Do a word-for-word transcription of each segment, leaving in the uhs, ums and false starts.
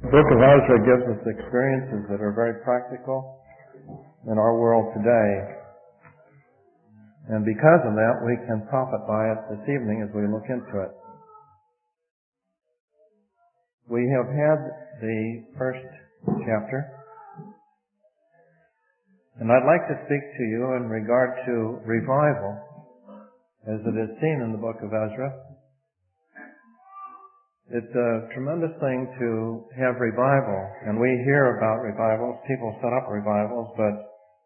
The book of Ezra gives us experiences that are very practical in our world today. And because of that, we can profit by it this evening as we look into it. We have had the first chapter, and I'd like to speak to you in regard to revival as it is seen in the book of Ezra. It's a tremendous thing to have revival, and we hear about revivals. People set up revivals, but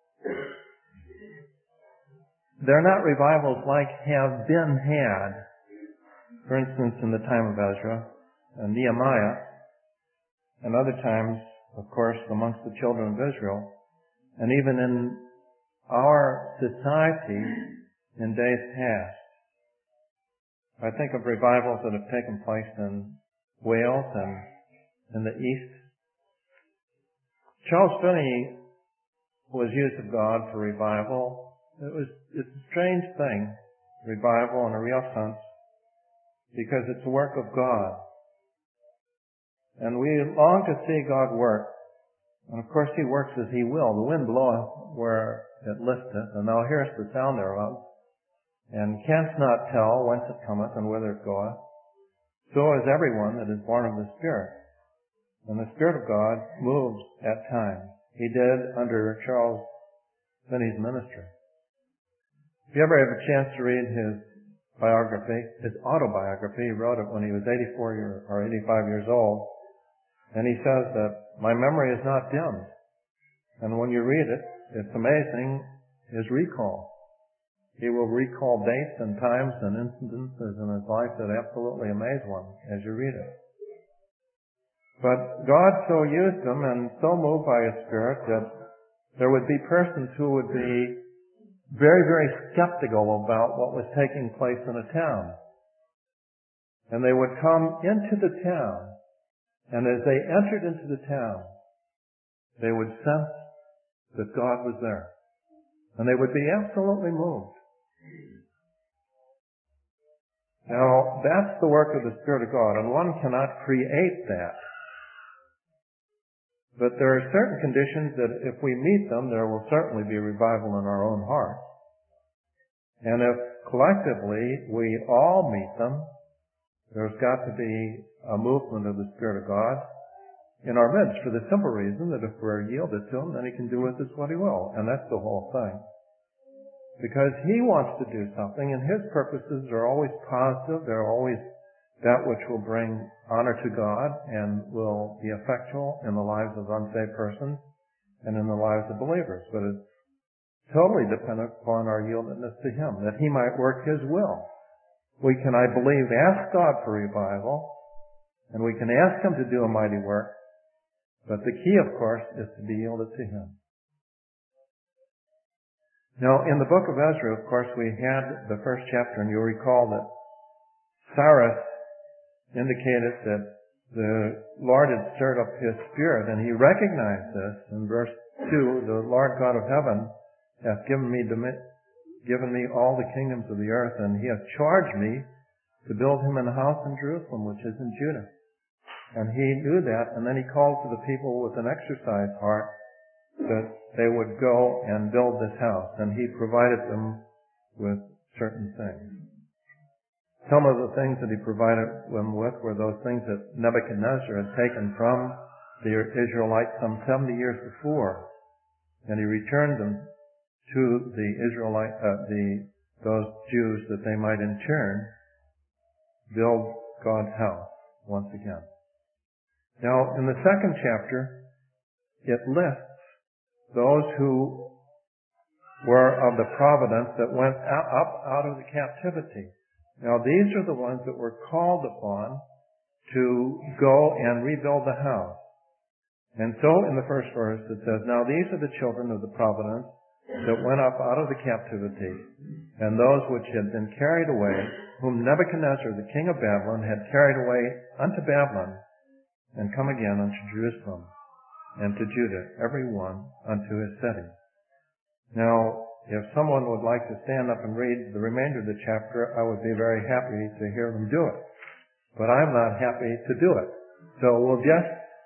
they're not revivals like have been had, for instance, in the time of Ezra and Nehemiah, and other times, of course, amongst the children of Israel, and even in our society in days past. I think of revivals that have taken place in Wales and in the East. Charles Finney was used of God for revival. It was, it's a strange thing, revival in a real sense, because it's a work of God. And we long to see God work. And of course He works as He will. The wind bloweth where it listeth, and thou hearest the sound thereof, and canst not tell whence it cometh and whither it goeth. So is everyone that is born of the Spirit. And the Spirit of God moves at times. He did under Charles Finney's ministry. If you ever have a chance to read his biography, his autobiography, he wrote it when he was eighty-four year, or eighty-five years old, and he says that my memory is not dimmed. And when you read it, it's amazing his recall. He will recall dates and times and incidences in his life that absolutely amaze one as you read it. But God so used him and so moved by His Spirit that there would be persons who would be very, very skeptical about what was taking place in a town. And they would come into the town, and as they entered into the town, they would sense that God was there. And they would be absolutely moved. Now, that's the work of the Spirit of God, and one cannot create that. But there are certain conditions that if we meet them, there will certainly be revival in our own hearts. And if collectively we all meet them, there's got to be a movement of the Spirit of God in our midst, for the simple reason that if we're yielded to Him, then He can do with us what He will. And that's the whole thing. Because He wants to do something, and His purposes are always positive. They're always that which will bring honor to God and will be effectual in the lives of unsaved persons and in the lives of believers. But it's totally dependent upon our yieldedness to Him, that He might work His will. We can, I believe, ask God for revival, and we can ask Him to do a mighty work, but the key, of course, is to be yielded to Him. Now, in the book of Ezra, of course, we had the first chapter, and you'll recall that Cyrus indicated that the Lord had stirred up His Spirit, and he recognized this in verse two, the Lord God of heaven hath given me, given me all the kingdoms of the earth, and He hath charged me to build Him an house in Jerusalem, which is in Judah. And he knew that, and then he called to the people with an exercise heart that they would go and build this house, and He provided them with certain things. Some of the things that He provided them with were those things that Nebuchadnezzar had taken from the Israelites some seventy years before, and He returned them to the Israelite, uh, the those Jews that they might in turn build God's house once again. Now, in the second chapter, it lists those who were of the providence that went up out of the captivity. Now, these are the ones that were called upon to go and rebuild the house. And so, in the first verse, it says, now these are the children of the providence that went up out of the captivity, and those which had been carried away, whom Nebuchadnezzar, the king of Babylon, had carried away unto Babylon, and come again unto Jerusalem, and to Judah, every one unto his city. Now, if someone would like to stand up and read the remainder of the chapter, I would be very happy to hear them do it. But I'm not happy to do it. So we'll just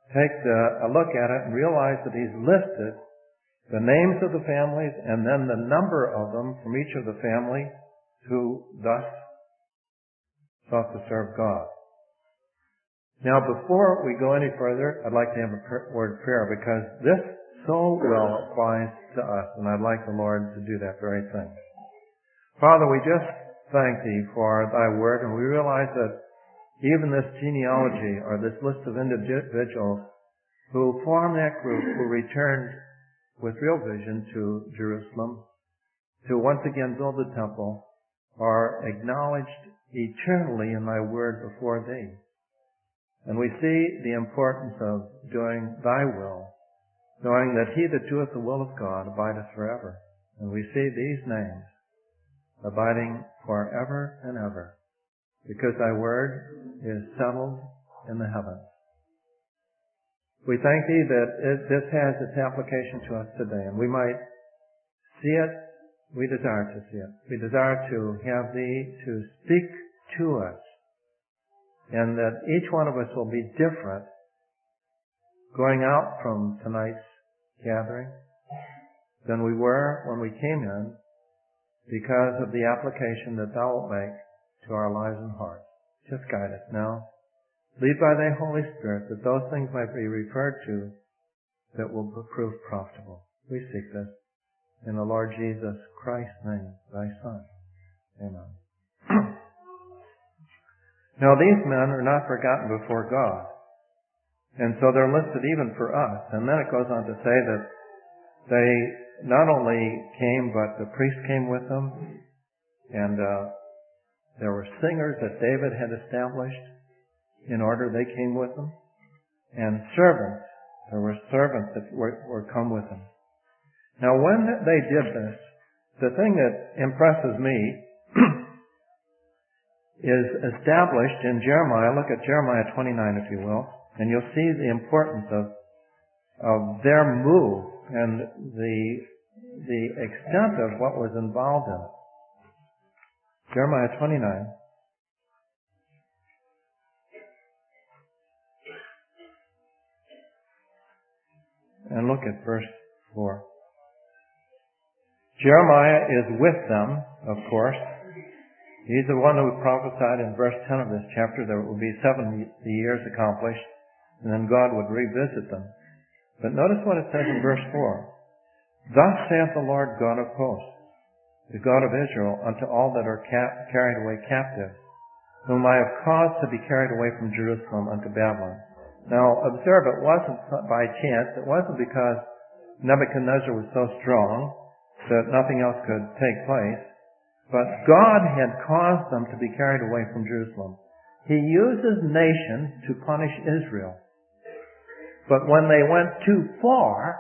take the, a look at it and realize that he's listed the names of the families and then the number of them from each of the families who thus sought to serve God. Now, before we go any further, I'd like to have a word of prayer because this so well applies to us, and I'd like the Lord to do that very thing. Father, we just thank Thee for Thy Word, and we realize that even this genealogy, or this list of individuals who form that group, who returned with real vision to Jerusalem, to once again build the temple, are acknowledged eternally in Thy Word before Thee. And we see the importance of doing Thy will, knowing that he that doeth the will of God abideth forever. And we see these names abiding forever and ever, because Thy Word is settled in the heavens. We thank Thee that it, this has its application to us today, and we might see it. We desire to see it. We desire to have Thee to speak to us, and that each one of us will be different going out from tonight's gathering than we were when we came in, because of the application that Thou wilt make to our lives and hearts. Just guide us now. Lead by Thy Holy Spirit that those things might be referred to that will prove profitable. We seek this in the Lord Jesus Christ's name, Thy Son. Amen. Now, these men are not forgotten before God. And so they're listed even for us. And then it goes on to say that they not only came, but the priest came with them. And uh, there were singers that David had established in order. They came with them. And servants. There were servants that were, were come with them. Now, when they did this, the thing that impresses me is established in Jeremiah. Look at Jeremiah twenty-nine, if you will, and you'll see the importance of of their move and the the extent of what was involved in it. Jeremiah twenty-nine. And look at verse four. Jeremiah is with them, of course. He's the one who prophesied in verse ten of this chapter that it would be seventy years accomplished, and then God would revisit them. But notice what it says in verse four. Thus saith the Lord God of hosts, the God of Israel, unto all that are ca- carried away captive, whom I have caused to be carried away from Jerusalem unto Babylon. Now, observe, it wasn't by chance. It wasn't because Nebuchadnezzar was so strong that nothing else could take place. But God had caused them to be carried away from Jerusalem. He uses nations to punish Israel. But when they went too far,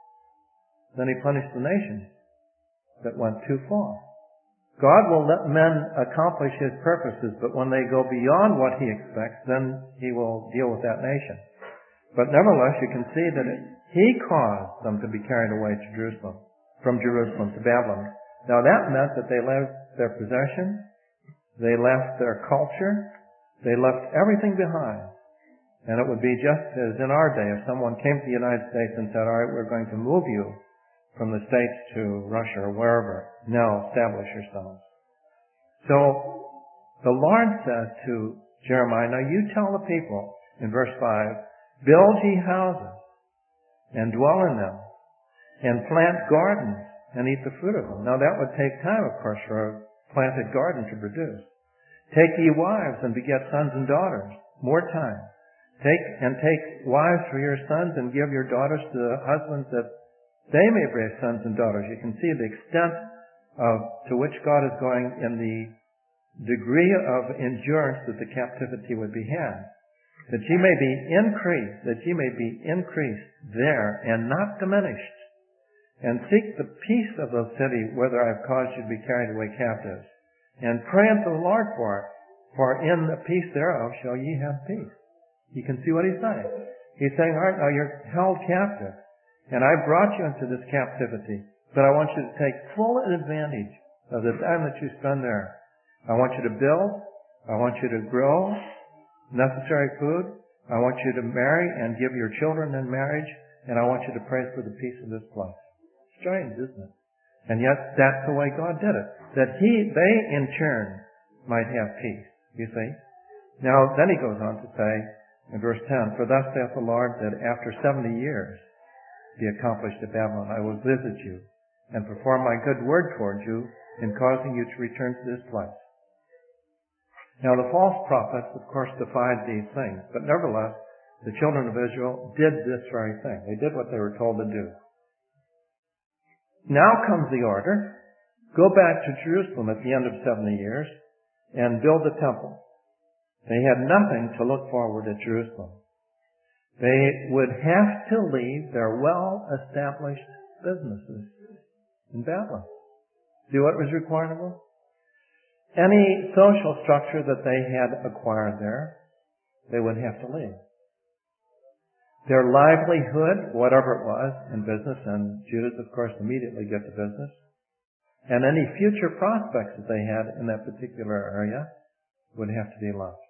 then He punished the nations that went too far. God will let men accomplish His purposes, but when they go beyond what He expects, then He will deal with that nation. But nevertheless, you can see that it, He caused them to be carried away to Jerusalem, from Jerusalem to Babylon. Now that meant that they left their possessions, they left their culture, they left everything behind. And it would be just as in our day, if someone came to the United States and said, all right, we're going to move you from the States to Russia or wherever. Now establish yourselves. So the Lord says to Jeremiah, now you tell the people in verse five, build ye houses and dwell in them and plant gardens and eat the fruit of them. Now that would take time, of course, for a planted garden to produce. Take ye wives and beget sons and daughters. More time. Take and take wives for your sons and give your daughters to the husbands that they may raise sons and daughters. You can see the extent of to which God is going in the degree of endurance that the captivity would be had. That ye may be increased, that ye may be increased there and not diminished. And seek the peace of the city whither I have caused you to be carried away captives. And pray unto the Lord for it, for in the peace thereof shall ye have peace. You can see what he's saying. He's saying, all right, now you're held captive, and I brought you into this captivity, but I want you to take full advantage of the time that you spend there. I want you to build. I want you to grow necessary food. I want you to marry and give your children in marriage, and I want you to pray for the peace of this place. Strange, isn't it? And yet, that's the way God did it. That He, they in turn might have peace. You see? Now, then He goes on to say, in verse ten, for thus saith the Lord, that after seventy years be accomplished at Babylon, I will visit you and perform my good word toward you in causing you to return to this place. Now, the false prophets, of course, defied these things, but nevertheless, the children of Israel did this very thing. They did what they were told to do. Now comes the order, go back to Jerusalem at the end of seventy years and build the temple. They had nothing to look forward at Jerusalem. They would have to leave their well-established businesses in Babylon. Do what was required of them? Any social structure that they had acquired there, they would have to leave. Their livelihood, whatever it was, in business, and Jews, of course, immediately get to business, and any future prospects that they had in that particular area would have to be lost.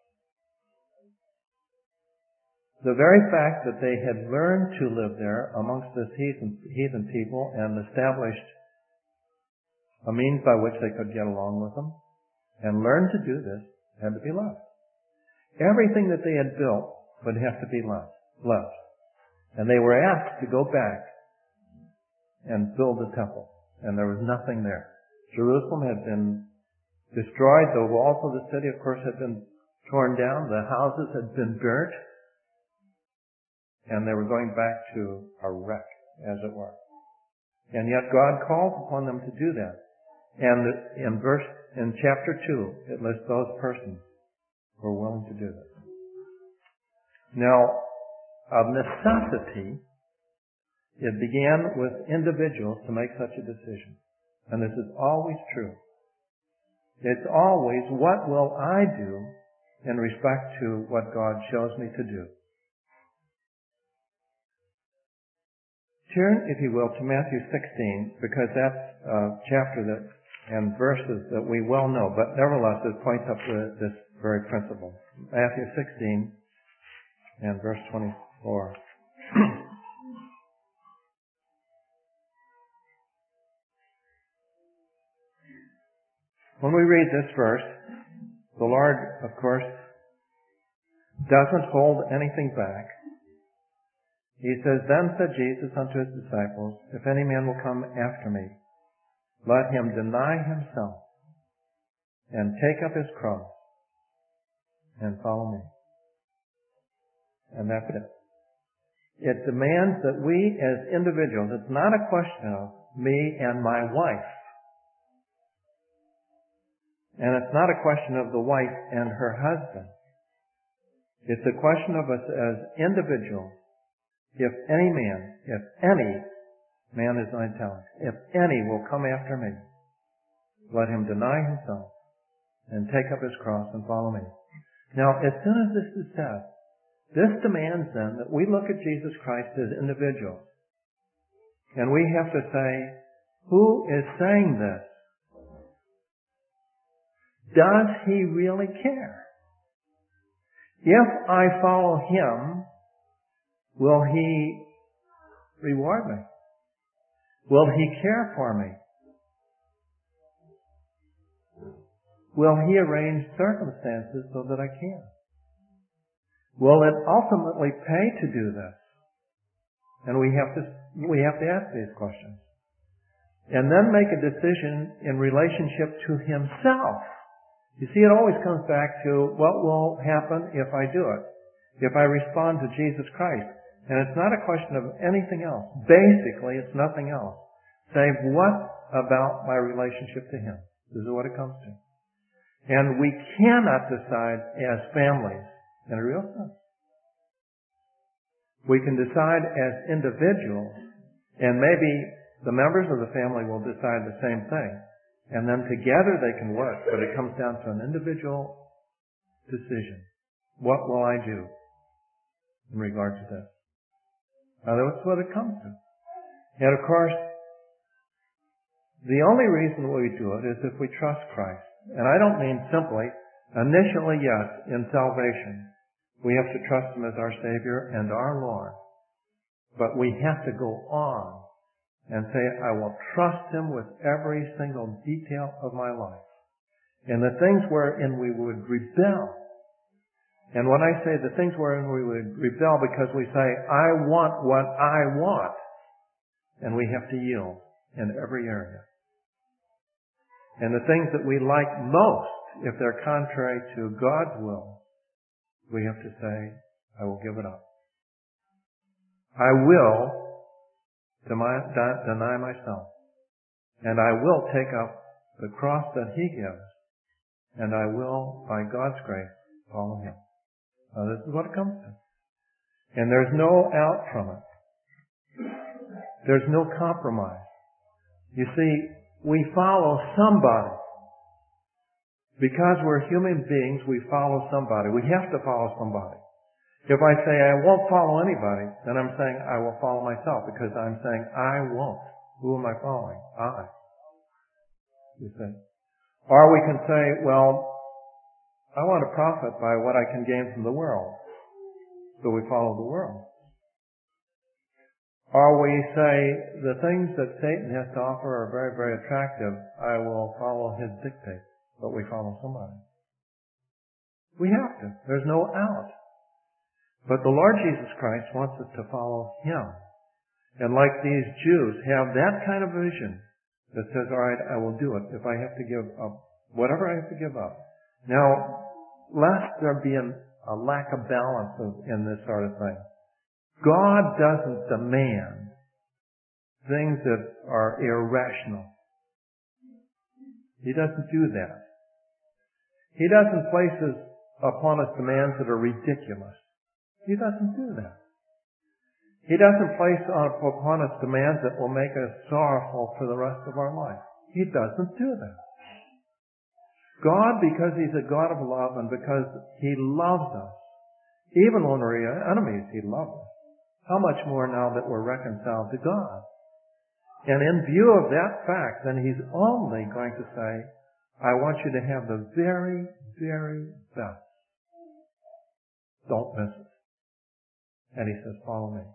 The very fact that they had learned to live there amongst this heathen, heathen people and established a means by which they could get along with them, and learned to do this, had to be left. Everything that they had built would have to be left. left. And they were asked to go back and build the temple. And there was nothing there. Jerusalem had been destroyed. The walls of the city, of course, had been torn down. The houses had been burnt. And they were going back to a wreck, as it were. And yet God calls upon them to do that. And in verse, in chapter two, it lists those persons who were willing to do this. Now, of necessity, it began with individuals to make such a decision. And this is always true. It's always, what will I do in respect to what God shows me to do? Turn, if you will, to Matthew sixteen, because that's a chapter that, and verses that we well know, but nevertheless it points up to this very principle. Matthew sixteen and verse twenty-four. When we read this verse, the Lord, of course, doesn't hold anything back. He says, then said Jesus unto his disciples, if any man will come after me, let him deny himself and take up his cross and follow me. And that's it. It demands that we as individuals, it's not a question of me and my wife. And it's not a question of the wife and her husband. It's a question of us as individuals. If any man, if any man is not telling, if any will come after me, let him deny himself and take up his cross and follow me. Now, as soon as this is said, this demands then that we look at Jesus Christ as individuals. And we have to say, who is saying this? Does he really care? If I follow him, will he reward me? Will he care for me? Will he arrange circumstances so that I can? Will it ultimately pay to do this? And we have to, we have to ask these questions. And then make a decision in relationship to himself. You see, it always comes back to what will happen if I do it. If I respond to Jesus Christ. And it's not a question of anything else. Basically, it's nothing else. Save what about my relationship to him? This is what it comes to. And we cannot decide as families in a real sense. We can decide as individuals, and maybe the members of the family will decide the same thing, and then together they can work, but it comes down to an individual decision. What will I do in regard to this? Now that's what it comes to. And of course, the only reason we do it is if we trust Christ. And I don't mean simply, initially yes, in salvation, We have to trust Him as our Savior and our Lord. But we have to go on and say, I will trust Him with every single detail of my life. And the things wherein we would rebel. And when I say the things wherein we would rebel because we say, I want what I want. And we have to yield in every area. And the things that we like most, if they're contrary to God's will, we have to say, I will give it up. I will deny myself. And I will take up the cross that He gives. And I will, by God's grace, follow Him. Now, this is what it comes to. And there's no out from it. There's no compromise. You see, we follow somebody. Because we're human beings, we follow somebody. We have to follow somebody. If I say I won't follow anybody, then I'm saying I will follow myself because I'm saying I won't. Who am I following? I. You see. Or we can say, well, I want to profit by what I can gain from the world. So we follow the world. Or we say the things that Satan has to offer are very, very attractive. I will follow his dictates. But we follow somebody. We have to. There's no out. But the Lord Jesus Christ wants us to follow Him. And like these Jews, have that kind of vision that says, all right, I will do it if I have to give up whatever I have to give up. Now, lest there be an, a lack of balance of, in this sort of thing, God doesn't demand things that are irrational. He doesn't do that. He doesn't place upon us demands that are ridiculous. He doesn't do that. He doesn't place upon us demands that will make us sorrowful for the rest of our life. He doesn't do that. God, because He's a God of love and because He loves us, even when we're enemies, He loves us. How much more now that we're reconciled to God? And in view of that fact, then He's only going to say, I want you to have the very, very best. Don't miss it. And He says, follow me.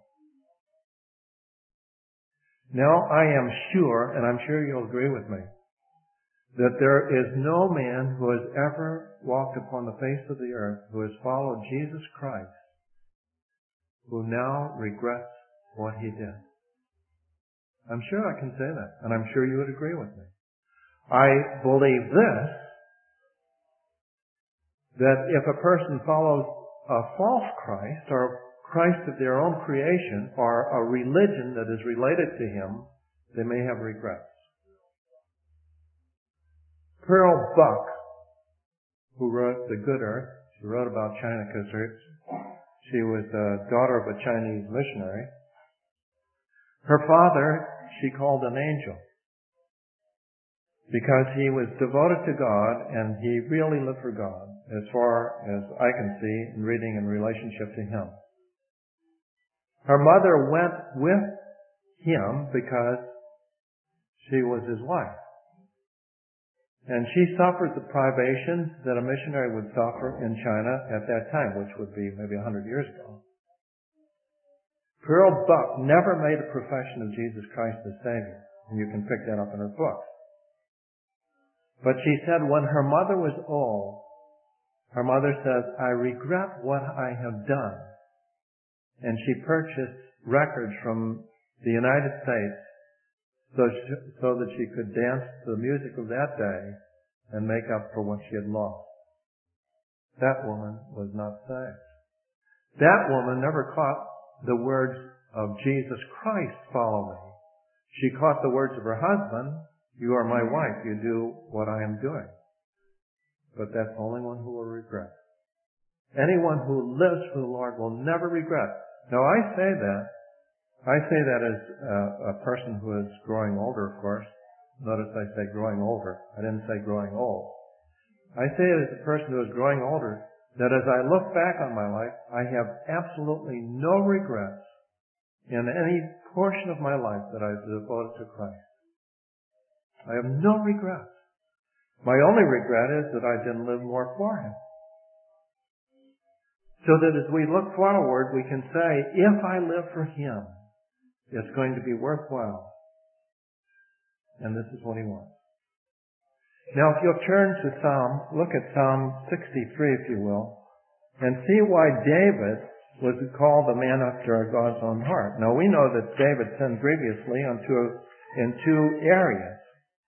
Now, I am sure, and I'm sure you'll agree with me, that there is no man who has ever walked upon the face of the earth who has followed Jesus Christ who now regrets what he did. I'm sure I can say that, and I'm sure you would agree with me. I believe this, that if a person follows a false Christ or Christ of their own creation or a religion that is related to him, they may have regrets. Pearl Buck, who wrote The Good Earth, she wrote about China because she was the daughter of a Chinese missionary. Her father, she called an angel because he was devoted to God and he really lived for God as far as I can see in reading in relationship to Him. Her mother went with him because she was his wife. And she suffered the privations that a missionary would suffer in China at that time, which would be maybe a hundred years ago. Pearl Buck never made a profession of Jesus Christ as Savior, and you can pick that up in her book. But she said when her mother was old, her mother says, I regret what I have done. And she purchased records from the United States so, she, so that she could dance to the music of that day and make up for what she had lost. That woman was not saved. That woman never caught the words of Jesus Christ, follow me. She caught the words of her husband, you are my wife, you do what I am doing. But that's the only one who will regret. Anyone who lives for the Lord will never regret. Now I say that I say that as a, a person who is growing older, of course. Notice I say growing older. I didn't say growing old. I say it as a person who is growing older, that as I look back on my life, I have absolutely no regrets in any portion of my life that I've devoted to Christ. I have no regrets. My only regret is that I didn't live more for Him. So that as we look forward, we can say, if I live for Him, it's going to be worthwhile. And this is what He wants. Now, if you'll turn to Psalm, look at Psalm sixty-three, if you will, and see why David was called a man after God's own heart. Now, we know that David sinned grievously on two, in two areas.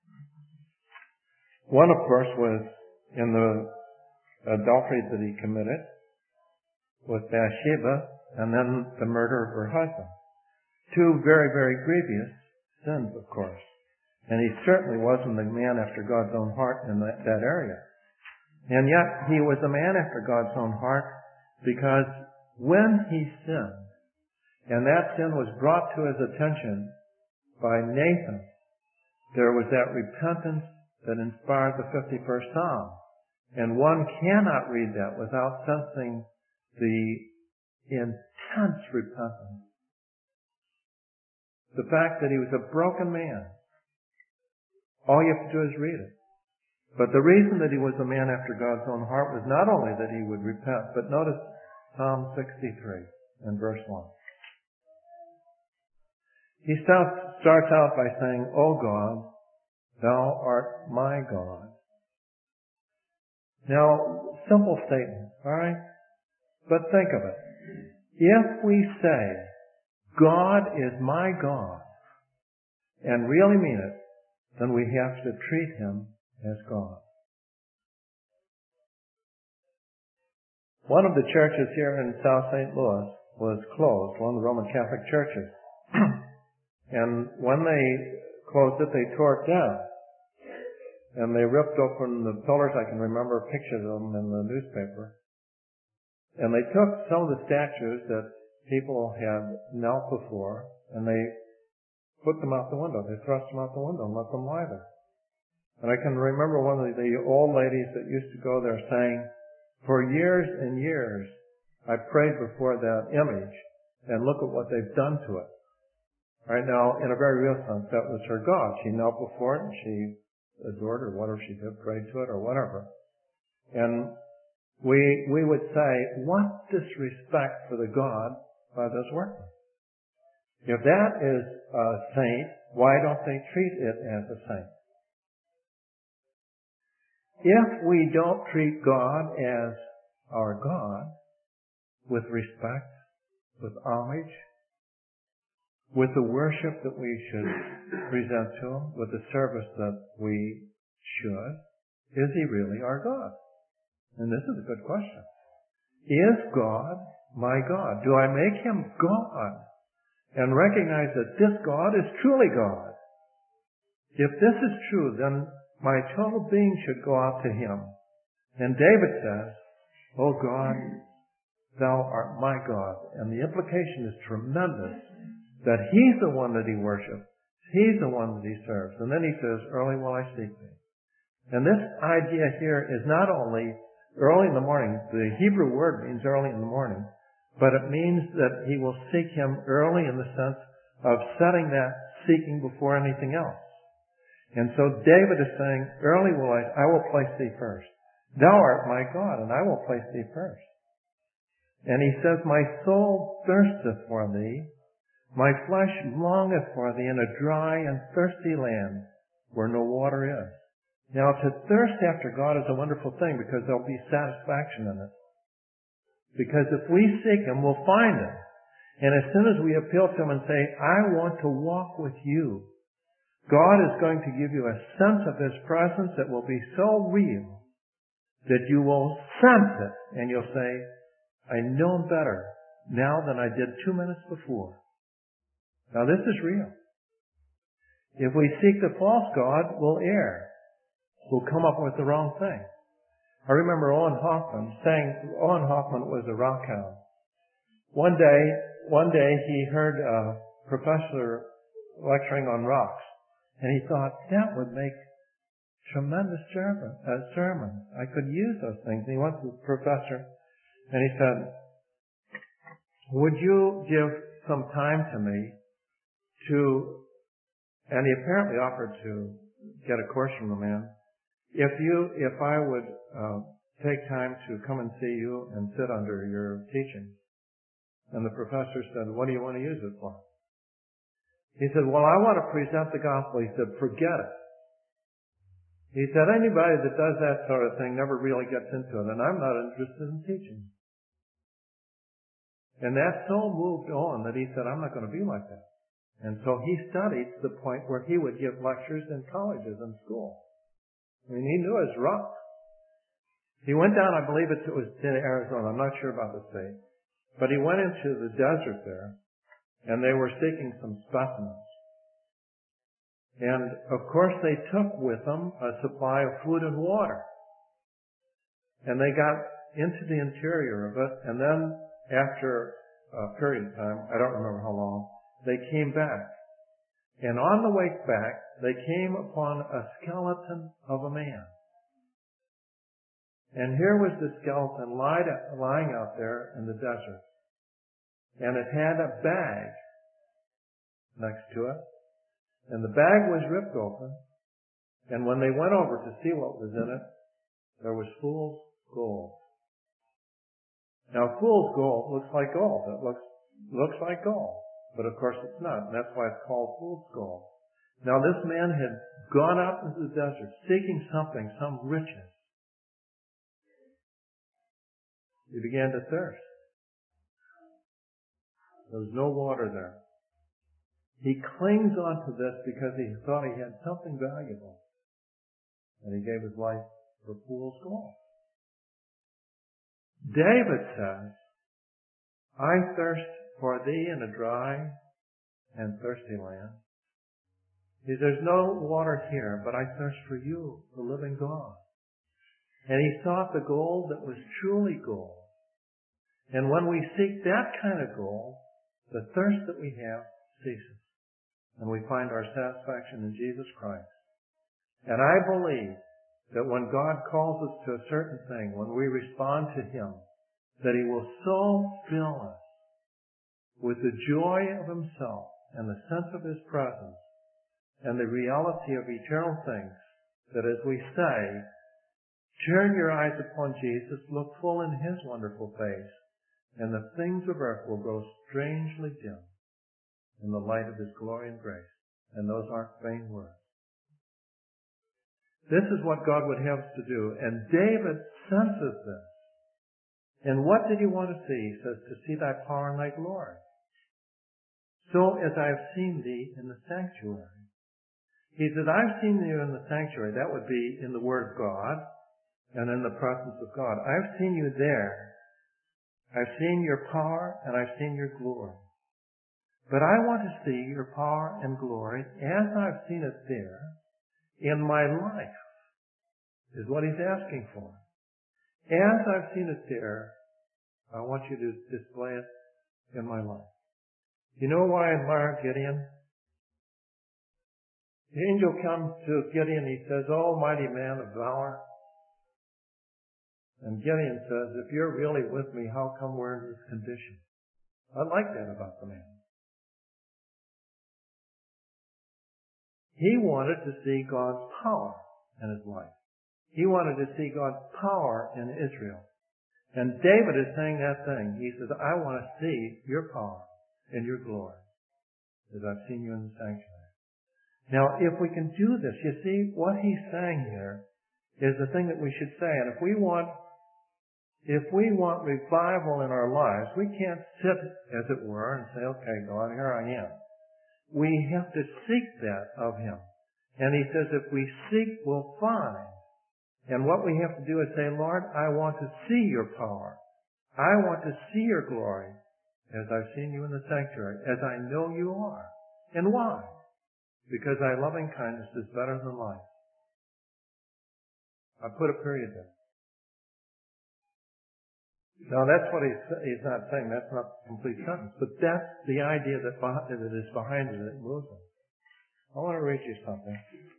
One, of course, was in the adultery that he committed with Bathsheba, and then the murder of her husband. Two very, very grievous sins, of course. And he certainly wasn't a man after God's own heart in that, that area. And yet, he was a man after God's own heart because when he sinned, and that sin was brought to his attention by Nathan, there was that repentance that inspired the fifty-first Psalm. And one cannot read that without sensing the intense repentance. The fact that he was a broken man. All you have to do is read it. But the reason that he was a man after God's own heart was not only that he would repent, but notice Psalm sixty-three and verse one. He starts, starts out by saying, O God, Thou art my God. Now, simple statement, alright? But think of it. If we say, God is my God, and really mean it, then we have to treat Him as God. One of the churches here in South Saint Louis was closed, one of the Roman Catholic churches. And when they closed it, they tore it down. And they ripped open the pillars. I can remember pictures of them in the newspaper. And they took some of the statues that people had knelt before, and they put them out the window. They thrust them out the window and let them lie there. And I can remember one of the old ladies that used to go there saying, for years and years, I prayed before that image, and look at what they've done to it. Right now, in a very real sense, that was her God. She knelt before it, and she adored or whatever she did, prayed to it or whatever. And we we would say, what disrespect for the God by this workman? If that is a saint, why don't they treat it as a saint? If we don't treat God as our God, with respect, with homage, with the worship that we should present to Him, with the service that we should, is He really our God? And this is a good question. Is God my God? Do I make Him God? And recognize that this God is truly God. If this is true, then my total being should go out to Him. And David says, O God, Thou art my God. And the implication is tremendous that He's the one that he worships. He's the one that he serves. And then he says, early will I seek Thee. And this idea here is not only early in the morning. The Hebrew word means early in the morning. But it means that he will seek Him early in the sense of setting that seeking before anything else. And so David is saying, early will I, I will place Thee first. Thou art my God, and I will place Thee first. And he says, my soul thirsteth for Thee. My flesh longeth for Thee in a dry and thirsty land where no water is. Now, to thirst after God is a wonderful thing because there'll be satisfaction in it. Because if we seek Him, we'll find Him. And as soon as we appeal to Him and say, I want to walk with You, God is going to give you a sense of His presence that will be so real that you will sense it. And you'll say, I know Him better now than I did two minutes before. Now this is real. If we seek the false God, we'll err. We'll come up with the wrong thing. I remember Owen Hoffman saying, Owen Hoffman was a rock hound. One day, one day he heard a professor lecturing on rocks, and he thought, that would make tremendous sermon, uh, sermons. I could use those things. And he went to the professor, and he said, would you give some time to me to, and he apparently offered to get a course from the man, if you, if I would uh, take time to come and see you and sit under your teaching. And the professor said, what do you want to use it for? He said, well, I want to present the gospel. He said, forget it. He said, anybody that does that sort of thing never really gets into it, and I'm not interested in teaching. And that so moved on that he said, I'm not going to be like that. And so he studied to the point where he would give lectures in colleges and schools. I mean, he knew his rough. He went down, I believe it was in Arizona, I'm not sure about the state, but he went into the desert there, and they were seeking some specimens. And, of course, they took with them a supply of food and water. And they got into the interior of it, and then after a period of time, I don't remember how long, they came back. And on the way back, they came upon a skeleton of a man. And here was the skeleton lying out there in the desert. And it had a bag next to it. And the bag was ripped open. And when they went over to see what was in it, there was fool's gold. Now, fool's gold looks like gold. It looks, looks like gold. But of course it's not. And that's why it's called fool's gold. Now, this man had gone out into the desert seeking something, some riches. He began to thirst. There was no water there. He clings on to this because he thought he had something valuable. And he gave his life for fool's gold. David says, I thirst for thee in a dry and thirsty land. He says, there's no water here, but I thirst for you, the living God. And he sought the gold that was truly gold. And when we seek that kind of gold, the thirst that we have ceases. And we find our satisfaction in Jesus Christ. And I believe that when God calls us to a certain thing, when we respond to Him, that He will so fill us with the joy of Himself and the sense of His presence and the reality of eternal things, that as we say, turn your eyes upon Jesus, look full in His wonderful face, and the things of earth will grow strangely dim in the light of His glory and grace. And those aren't vain words. This is what God would have us to do. And David senses this. And what did he want to see? He says, to see thy power and thy glory. So as I have seen thee in the sanctuary. He said, I've seen you in the sanctuary. That would be in the Word of God and in the presence of God. I've seen you there. I've seen your power and I've seen your glory. But I want to see your power and glory as I've seen it there in my life, is what he's asking for. As I've seen it there, I want you to display it in my life. You know why I admire Gideon? The angel comes to Gideon, he says, "Oh, mighty man of valor." And Gideon says, "If you're really with me, how come we're in this condition?" I like that about the man. He wanted to see God's power in his life. He wanted to see God's power in Israel. And David is saying that thing. He says, I want to see your power and your glory as I've seen you in the sanctuary. Now, if we can do this, you see, what he's saying here is the thing that we should say. And if we want, if we want revival in our lives, we can't sit, as it were, and say, okay, God, here I am. We have to seek that of Him. And He says, if we seek, we'll find. And what we have to do is say, Lord, I want to see your power. I want to see your glory as I've seen you in the sanctuary, as I know you are. And why? Because thy loving kindness is better than life. I put a period there. Now that's what he's, he's not saying. That's not a complete sentence. But that's the idea that, that is behind it that moves him. I want to read you something.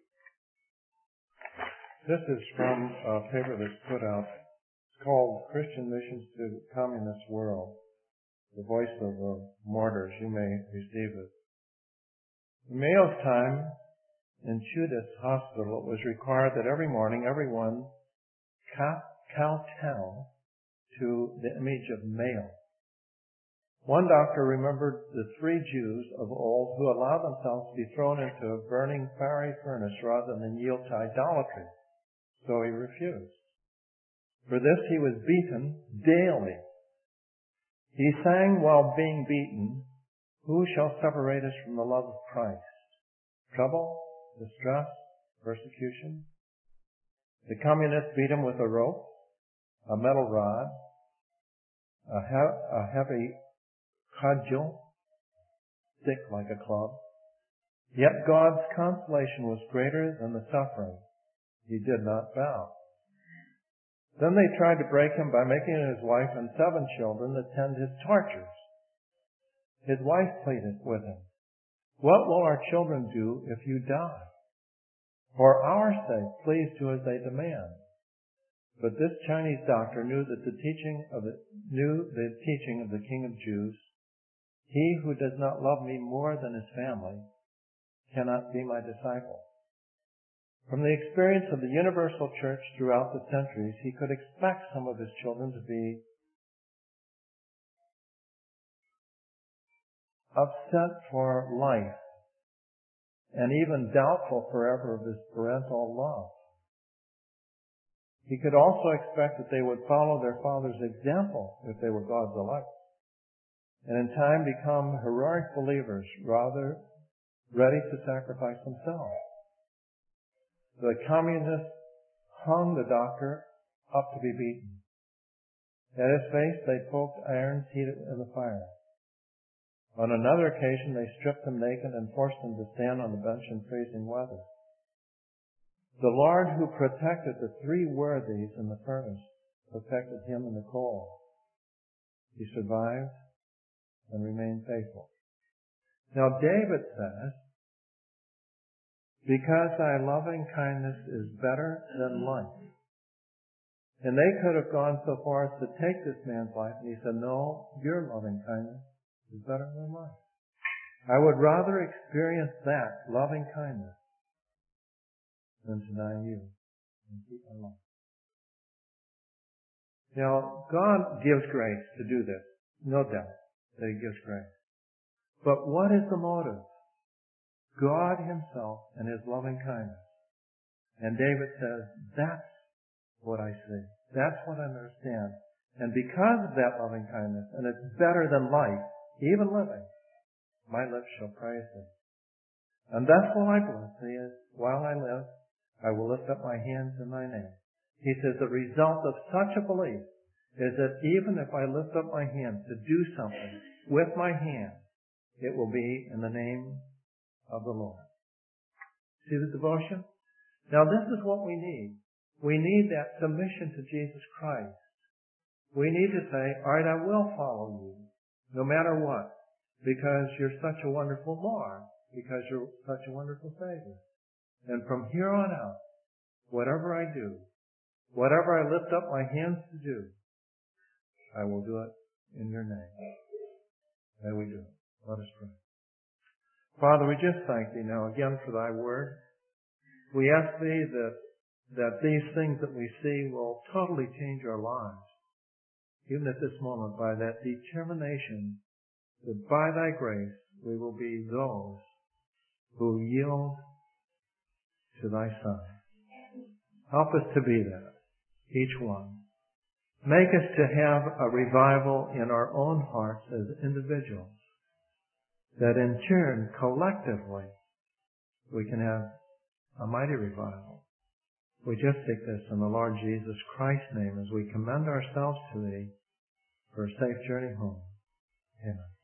This is from a paper that's put out. It's called Christian Missions to the Communist World. The Voice of the Martyrs. You may receive it. In Mayo's time, in Chudis Hospital, it was required that every morning everyone kowtow to the image of male. One doctor remembered the three Jews of old who allowed themselves to be thrown into a burning fiery furnace rather than yield to idolatry. So he refused. For this he was beaten daily. He sang while being beaten, "Who shall separate us from the love of Christ? Trouble, distress, persecution?" The communists beat him with a rope, a metal rod, a, he- a heavy cudgel, thick like a club. Yet God's consolation was greater than the suffering. He did not bow. Then they tried to break him by making his wife and seven children attend his tortures. His wife pleaded with him, "What will our children do if you die? For our sake, please do as they demand." But this Chinese doctor knew that the teaching of the, knew the teaching of the King of Jews. "He who does not love me more than his family cannot be my disciple." From the experience of the universal church throughout the centuries, he could expect some of his children to be upset for life and even doubtful forever of his parental love. He could also expect that they would follow their father's example if they were God's elect, and in time become heroic believers, rather ready to sacrifice themselves. The communists hung the doctor up to be beaten. At his face they poked irons heated in the fire. On another occasion they stripped him naked and forced him to stand on the bench in freezing weather. The Lord who protected the three worthies in the furnace protected him in the cold. He survived and remained faithful. Now David says, "Because thy loving kindness is better than life." And they could have gone so far as to take this man's life, and he said, "No, your loving kindness is better than life. I would rather experience that loving kindness than to deny you and keep my life." Now, God gives grace to do this. No doubt that He gives grace. But what is the motive? God Himself and His loving kindness. And David says, that's what I see. That's what I understand. And because of that loving kindness, and it's better than life, even living, my lips shall praise Thee. And thus will I bless Thee, as while I live, I will lift up my hands in Thy name. He says the result of such a belief is that even if I lift up my hands to do something with my hands, it will be in the name of the Lord. See the devotion? Now this is what we need. We need that submission to Jesus Christ. We need to say, all right, I will follow you, no matter what, because you're such a wonderful Lord, because you're such a wonderful Savior. And from here on out, whatever I do, whatever I lift up my hands to do, I will do it in your name. May we do it. Let us pray. Father, we just thank Thee now again for Thy word. We ask Thee that, that these things that we see will totally change our lives, even at this moment, by that determination that by Thy grace we will be those who yield to Thy Son. Help us to be that, each one. Make us to have a revival in our own hearts as individuals, that in turn, collectively, we can have a mighty revival. We just seek this in the Lord Jesus Christ's name as we commend ourselves to Thee for a safe journey home. Amen.